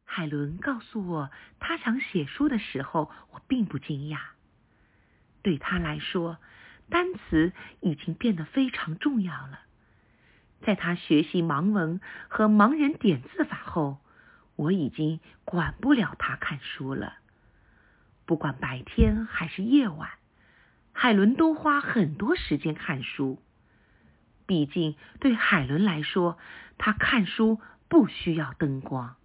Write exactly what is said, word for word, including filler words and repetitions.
海伦告诉我他想写书的时候，我并不惊讶。对他来说，单词已经变得非常重要了。在他学习盲文和盲人点字法后，我已经管不了他看书了。不管白天还是夜晚，海伦都花很多时间看书。毕竟对海伦来说，他看书不需要灯光。